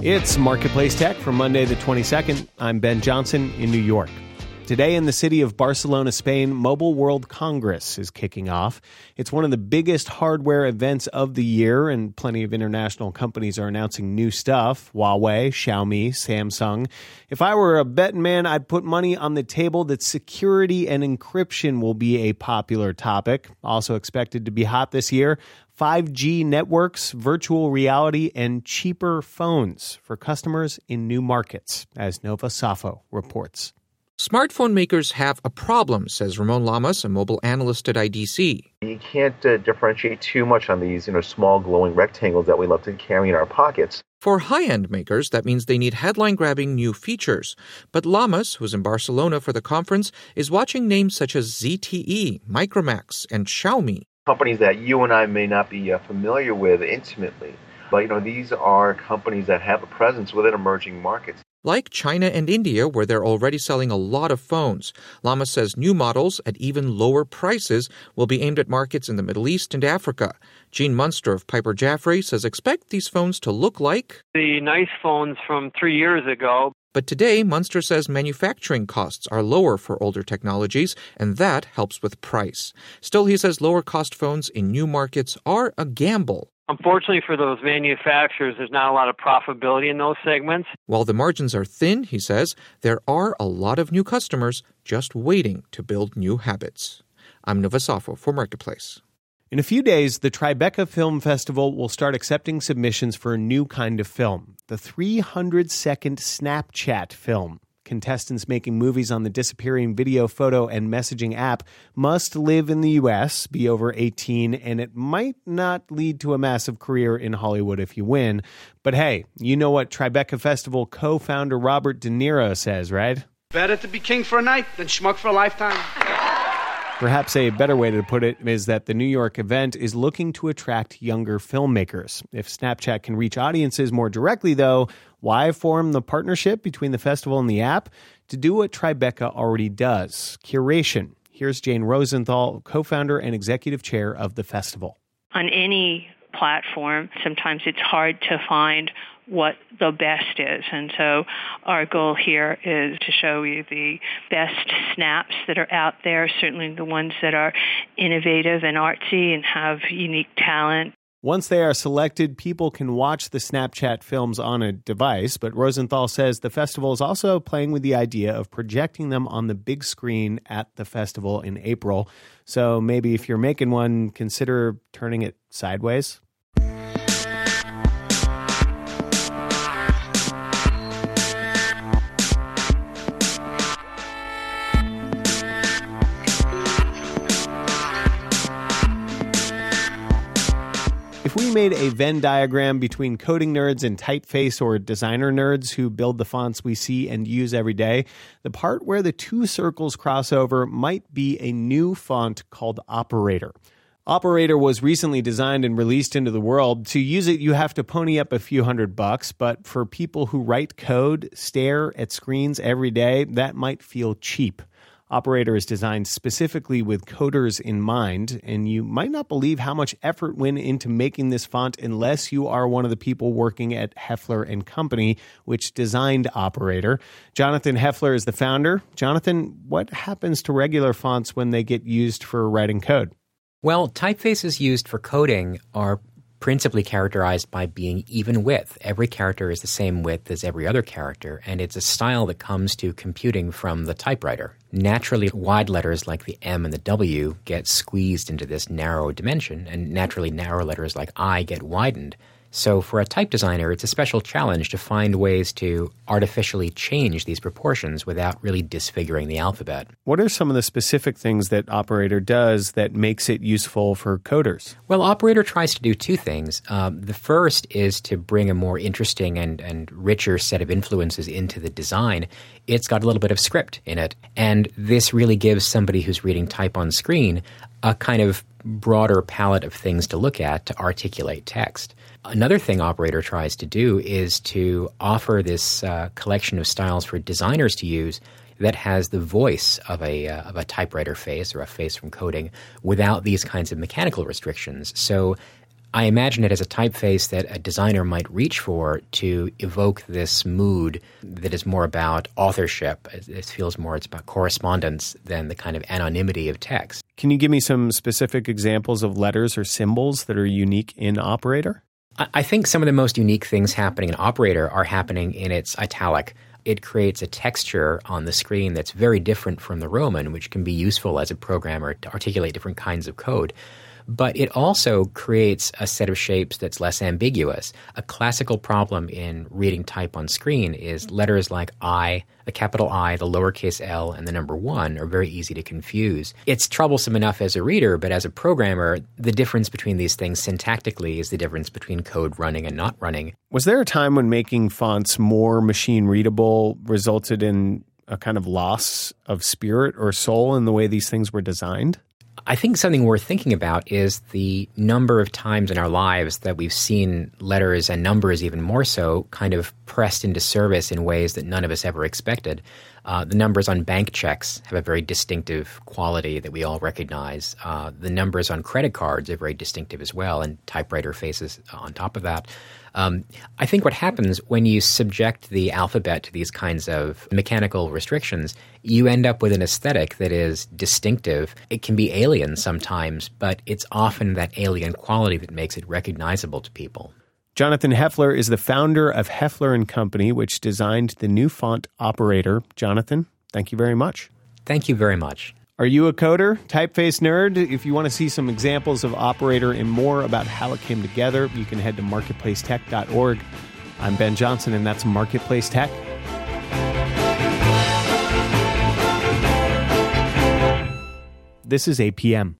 It's Marketplace Tech for Monday the 22nd. I'm Ben Johnson in New York. Today in the city of Barcelona, Spain, Mobile World Congress is kicking off. It's one of the biggest hardware events of the year, and plenty of international companies are announcing new stuff. Huawei, Xiaomi, Samsung. If I were a betting man, I'd put money on the table that security and encryption will be a popular topic. Also expected to be hot this year, 5G networks, virtual reality, and cheaper phones for customers in new markets, as Nova Safo reports. Smartphone makers have a problem, says Ramon Lamas, a mobile analyst at IDC. You can't differentiate too much on these, small glowing rectangles that we love to carry in our pockets. For high-end makers, that means they need headline-grabbing new features. But Lamas, who's in Barcelona for the conference, is watching names such as ZTE, Micromax, and Xiaomi. Companies that you and I may not be familiar with intimately. But, these are companies that have a presence within emerging markets. Like China and India, where they're already selling a lot of phones. Lamas says new models at even lower prices will be aimed at markets in the Middle East and Africa. Gene Munster of Piper Jaffray says expect these phones to look like the nice phones from 3 years ago. But today, Munster says manufacturing costs are lower for older technologies, and that helps with price. Still, he says lower-cost phones in new markets are a gamble. Unfortunately for those manufacturers, there's not a lot of profitability in those segments. While the margins are thin, he says, there are a lot of new customers just waiting to build new habits. I'm Nova Safo for Marketplace. In a few days, the Tribeca Film Festival will start accepting submissions for a new kind of film, the 300-second Snapchat film. Contestants making movies on the disappearing video, photo, and messaging app must live in the U.S., be over 18, and it might not lead to a massive career in Hollywood if you win. But hey, you know what Tribeca Festival co-founder Robert De Niro says, right? Better to be king for a night than schmuck for a lifetime. Perhaps a better way to put it is that the New York event is looking to attract younger filmmakers. If Snapchat can reach audiences more directly, though, why form the partnership between the festival and the app? To do what Tribeca already does, curation. Here's Jane Rosenthal, co-founder and executive chair of the festival. On any platform, sometimes it's hard to find what the best is. And so our goal here is to show you the best snaps that are out there, certainly the ones that are innovative and artsy and have unique talent. Once they are selected, people can watch the Snapchat films on a device, but Rosenthal says the festival is also playing with the idea of projecting them on the big screen at the festival in April. So maybe if you're making one, consider turning it sideways. If we made a Venn diagram between coding nerds and typeface or designer nerds who build the fonts we see and use every day, the part where the two circles cross over might be a new font called Operator. Operator was recently designed and released into the world. To use it, you have to pony up a few $100, but for people who write code, stare at screens every day, that might feel cheap. Operator is designed specifically with coders in mind, and you might not believe how much effort went into making this font unless you are one of the people working at Heffler & Company, which designed Operator. Jonathan Heffler is the founder. Jonathan, what happens to regular fonts when they get used for writing code? Well, typefaces used for coding are principally characterized by being even width. Every character is the same width as every other character, and it's a style that comes to computing from the typewriter. Naturally, wide letters like the M and the W get squeezed into this narrow dimension, and naturally narrow letters like I get widened. So for a type designer, it's a special challenge to find ways to artificially change these proportions without really disfiguring the alphabet. What are some of the specific things that Operator does that makes it useful for coders? Well, Operator tries to do two things. The first is to bring a more interesting and richer set of influences into the design. It's got a little bit of script in it, and this really gives somebody who's reading type on screen a kind of broader palette of things to look at to articulate text. Another thing Operator tries to do is to offer this collection of styles for designers to use that has the voice of a typewriter face or a face from coding without these kinds of mechanical restrictions. So I imagine it as a typeface that a designer might reach for to evoke this mood that is more about authorship. It feels more it's about correspondence than the kind of anonymity of text. Can you give me some specific examples of letters or symbols that are unique in Operator? I think some of the most unique things happening in Operator are happening in its italic. It creates a texture on the screen that's very different from the Roman, which can be useful as a programmer to articulate different kinds of code. But it also creates a set of shapes that's less ambiguous. A classical problem in reading type on screen is letters like I, the capital I, the lowercase l, and the number 1 are very easy to confuse. It's troublesome enough as a reader, but as a programmer, the difference between these things syntactically is the difference between code running and not running. Was there a time when making fonts more machine readable resulted in a kind of loss of spirit or soul in the way these things were designed? I think something worth thinking about is the number of times in our lives that we've seen letters and numbers even more so kind of pressed into service in ways that none of us ever expected. The numbers on bank checks have a very distinctive quality that we all recognize. The numbers on credit cards are very distinctive as well, and typewriter faces on top of that. I think what happens when you subject the alphabet to these kinds of mechanical restrictions, you end up with an aesthetic that is distinctive. It can be alien sometimes, but it's often that alien quality that makes it recognizable to people. Jonathan Heffler is the founder of Heffler & Company, which designed the new font Operator. Jonathan, thank you very much. Thank you very much. Are you a coder, typeface nerd? If you want to see some examples of Operator and more about how it came together, you can head to marketplacetech.org. I'm Ben Johnson, and that's Marketplace Tech. This is APM.